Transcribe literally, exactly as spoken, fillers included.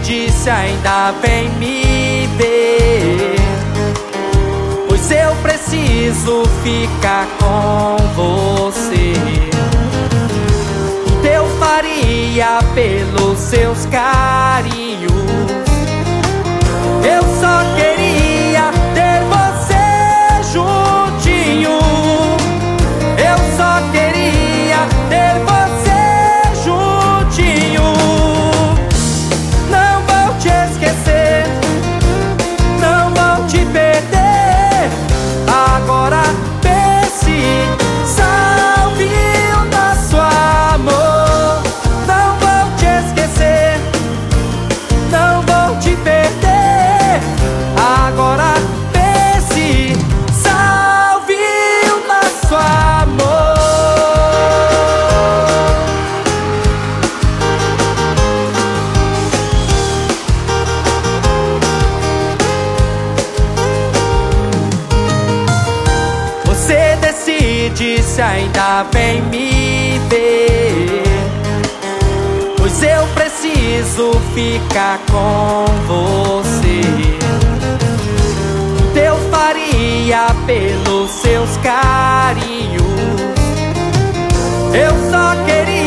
decide se ainda vem me ver, pois eu preciso ficar com você. Tudo eu faria pelos seus carinhos. Eu só queria ter você juntinho. Eu só queria ter você juntinho. Não vou te esquecer, não vou te perder. Agora pense, salve o nosso amor. Não vou te esquecer, não vou te perder. Agora pense, salve o nosso amor. Você decide se ainda vem me ver, pois eu preciso ficar com você. Tudo eu faria pelos seus carinhos. Eu só queria